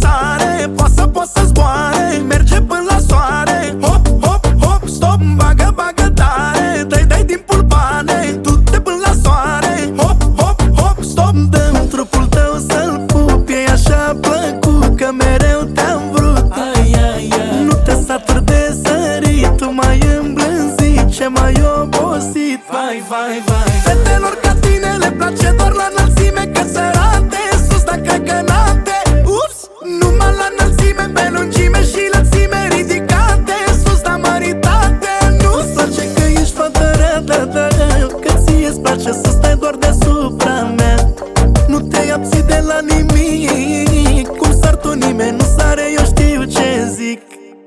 sare, poate să zboare, merge până la soare. Hop, hop, hop, stop, bagă, bagă tare, dai din pulpane, du-te până la soare. Hop, hop, hop, stop, dă-mi trupul tău să-l pup, e așa plăcut că mereu te-am vrut. Ai, ai, ai. Nu te saturi de sărit, tu mai îmblânzit, ce mai obosit. Vai, vai, vai. Fetelor ca tine le place doar la înălțime, că sărate sus dacă cănate. Ups, numai la înălțime, pe lungime și lățime ridicate, sus la măritate. Nu-ți place că ești fătără, că ție-ți place să stai doar deasupra mea. Nu te abții de la nimic, cum sar tu nimeni nu sare, eu știu ce zic.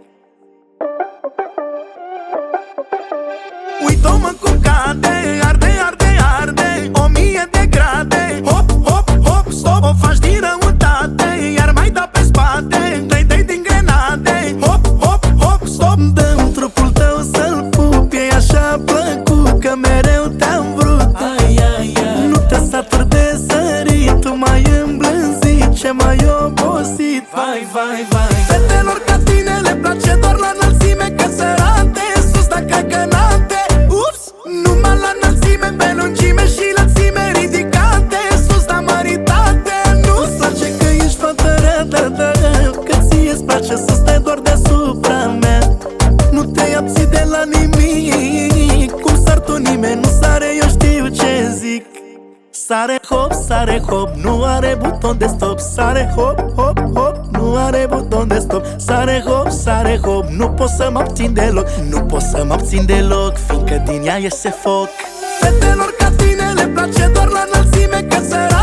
Uită-mă cum cade, arde, arde, arde, 1000 de grade. Hop, hop, hop, stop, o faci din răutate, iar mai da pe spate, dai din grenade. Hop, hop, hop, stop, dă-mi trupul tău să-l pup, e așa plăcut că mereu te-am vrut. Ai, ai, ai. Nu te saturi de sărit, tu mai îmblânzit, ce mai obosit. Vai, vai, vai. Fetelor ca tine le place doar la înălțime, că sărate sus dacă cănate. Ups, numai la înălțime, pe lungime și lățime ridicate, sus la măritate. Nu-ți place că ești fătără, că ție-ți place să stai doar deasupra mea. Nu te abții de la nimic, cum sar tu nimeni nu sare, eu știu ce zic. Sare hop, nu are buton de stop. Sare hop, hop, hop, nu are buton de stop. Sare hop, nu pot să mă abțin deloc. Nu pot să mă abțin deloc, fiindcă din ea iese foc. Fetelor ca tine le place doar la înălțime, că săra